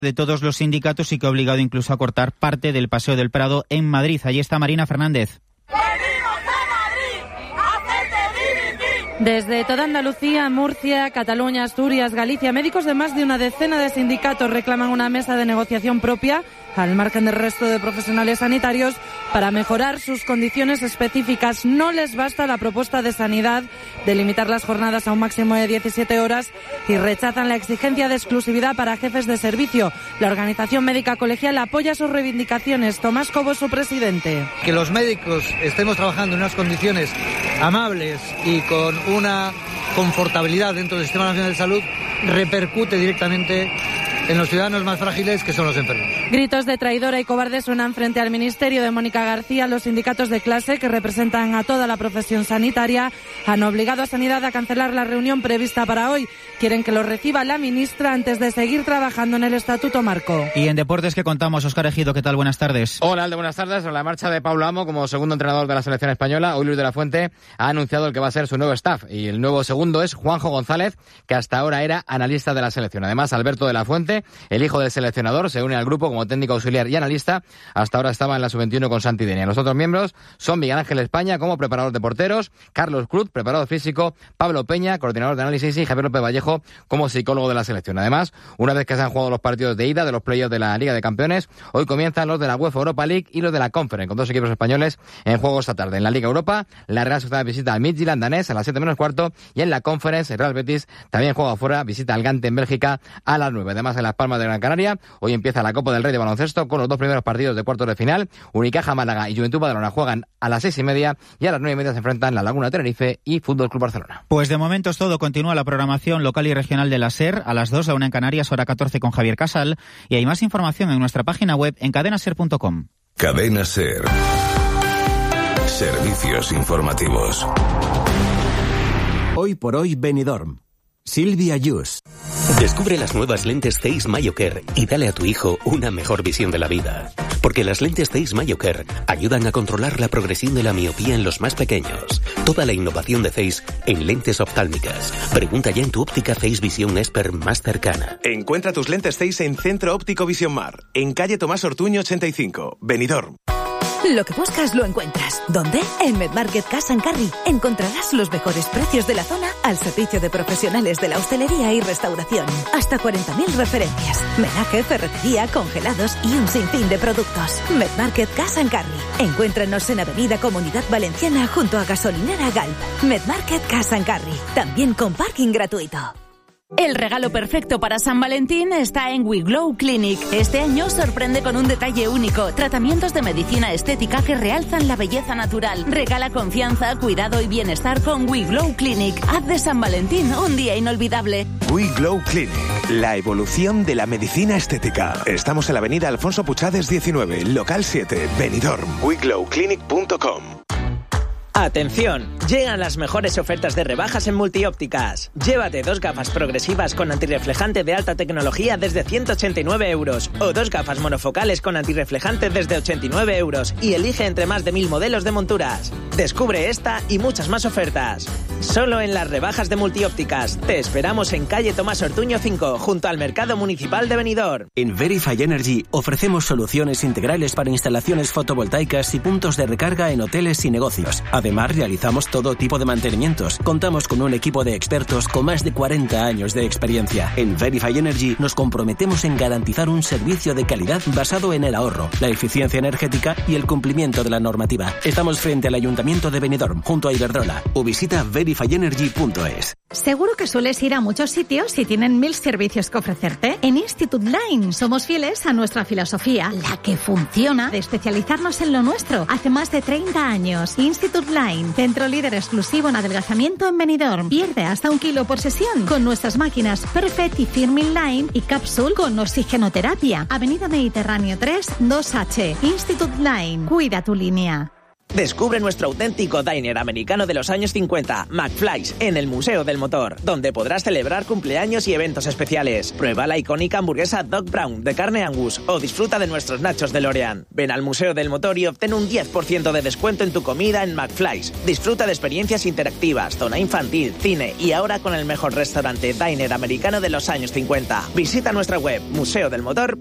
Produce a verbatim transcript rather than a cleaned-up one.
de todos los sindicatos y que ha obligado incluso a cortar parte del Paseo del Prado en Madrid. Allí está Marina Fernández. Desde toda Andalucía, Murcia, Cataluña, Asturias, Galicia, médicos de más de una decena de sindicatos reclaman una mesa de negociación propia, al margen del resto de profesionales sanitarios, para mejorar sus condiciones específicas. No les basta la propuesta de Sanidad de limitar las jornadas a un máximo de diecisiete horas y rechazan la exigencia de exclusividad para jefes de servicio. La Organización Médica Colegial apoya sus reivindicaciones. Tomás Cobo, su presidente. Que los médicos estemos trabajando en unas condiciones amables y con una confortabilidad dentro del Sistema Nacional de Salud repercute directamente en los ciudadanos más frágiles, que son los enfermos. Gritos de traidora y cobarde suenan frente al ministerio de Mónica García. Los sindicatos de clase, que representan a toda la profesión sanitaria, han obligado a Sanidad a cancelar la reunión prevista para hoy. Quieren que lo reciba la ministra antes de seguir trabajando en el Estatuto Marco. Y en deportes, ¿qué contamos? Óscar Ejido, ¿qué tal? Buenas tardes. Hola, Alde, buenas tardes. En la marcha de Pablo Amo como segundo entrenador de la selección española, hoy Luis de la Fuente ha anunciado el que va a ser su nuevo staff. Y el nuevo segundo es Juanjo González, que hasta ahora era analista de la selección. Además, Alberto de la Fuente, el hijo del seleccionador, se une al grupo como técnico auxiliar y analista. Hasta ahora estaba en la sub veintiuno con Santi Denia. Los otros miembros son Miguel Ángel España como preparador de porteros, Carlos Cruz, preparador físico, Pablo Peña, coordinador de análisis, y Javier López Vallejo como psicólogo de la selección. Además, una vez que se han jugado los partidos de ida de los playoffs de la Liga de Campeones, hoy comienzan los de la UEFA Europa League y los de la Conference, con dos equipos españoles en juego esta tarde. En la Liga Europa, la Real Sociedad visita al Midtjylland danés a las siete menos cuarto, y en la Conference, el Real Betis también juega afuera, visita al Gante en Bélgica a las nueve. Además, en Las Palmas de Gran Canaria, hoy empieza la Copa del Rey de baloncesto con los dos primeros partidos de cuartos de final. Unicaja Málaga y Juventud Badalona juegan a las seis y media, y a las nueve y media se enfrentan La Laguna Tenerife y Fútbol Club Barcelona. Pues de momento es todo. Continúa la programación local y regional de la SER a las dos, a una en Canarias, hora catorce, con Javier Casal, y hay más información en nuestra página web en cadena ser punto com. Cadena SER. Servicios informativos. Hoy por hoy Benidorm. Silvia Yus. Descubre las nuevas lentes Zeiss MyoCare y dale a tu hijo una mejor visión de la vida. Porque las lentes Zeiss MyoCare ayudan a controlar la progresión de la miopía en los más pequeños. Toda la innovación de Zeiss en lentes oftálmicas. Pregunta ya en tu óptica Zeiss Visión Expert más cercana. Encuentra tus lentes Zeiss en Centro Óptico Visión Mar, en calle Tomás Ortuño ochenta y cinco, Benidorm. Lo que buscas lo encuentras. ¿Dónde? En Medmarket Cash and Carry. Encontrarás los mejores precios de la zona al servicio de profesionales de la hostelería y restauración. Hasta cuarenta mil referencias. Menaje, ferretería, congelados y un sinfín de productos. Medmarket Cash and Carry. Encuéntranos en Avenida Comunidad Valenciana junto a Gasolinera Galp. Medmarket Cash and Carry. También con parking gratuito. El regalo perfecto para San Valentín está en We Glow Clinic. Este año sorprende con un detalle único. Tratamientos de medicina estética que realzan la belleza natural. Regala confianza, cuidado y bienestar con We Glow Clinic. Haz de San Valentín un día inolvidable. We Glow Clinic, la evolución de la medicina estética. Estamos en la avenida Alfonso Puchades diecinueve, local siete, Benidorm. we glow clinic punto com. Atención, llegan las mejores ofertas de rebajas en Multiópticas. Llévate dos gafas progresivas con antirreflejante de alta tecnología desde ciento ochenta y nueve euros o dos gafas monofocales con antirreflejante desde ochenta y nueve euros y elige entre más de mil modelos de monturas. Descubre esta y muchas más ofertas. Solo en las rebajas de Multiópticas. Te esperamos en calle Tomás Ortuño cinco, junto al Mercado Municipal de Benidorm. En Verify Energy ofrecemos soluciones integrales para instalaciones fotovoltaicas y puntos de recarga en hoteles y negocios. Además, realizamos todo tipo de mantenimientos. Contamos con un equipo de expertos con más de cuarenta años de experiencia. En Verify Energy nos comprometemos en garantizar un servicio de calidad basado en el ahorro, la eficiencia energética y el cumplimiento de la normativa. Estamos frente al Ayuntamiento de Benidorm, junto a Iberdrola, o visita verify energy punto es. Seguro que sueles ir a muchos sitios y tienen mil servicios que ofrecerte. En Institute Line somos fieles a nuestra filosofía, la que funciona, de especializarnos en lo nuestro. Hace más de treinta años. Institute Line, centro líder exclusivo en adelgazamiento en Benidorm. Pierde hasta un kilo por sesión con nuestras máquinas Perfect y Firmin Line y Capsule con oxigenoterapia. Avenida Mediterráneo tres, dos H. Institute Line. Cuida tu línea. Descubre nuestro auténtico diner americano de los años cincuenta, McFly's, en el Museo del Motor, donde podrás celebrar cumpleaños y eventos especiales. Prueba la icónica hamburguesa Doc Brown de carne Angus o disfruta de nuestros nachos DeLorean. Ven al Museo del Motor y obtén un diez por ciento de descuento en tu comida en McFly's. Disfruta de experiencias interactivas, zona infantil, cine y ahora con el mejor restaurante diner americano de los años cincuenta. Visita nuestra web museo del motor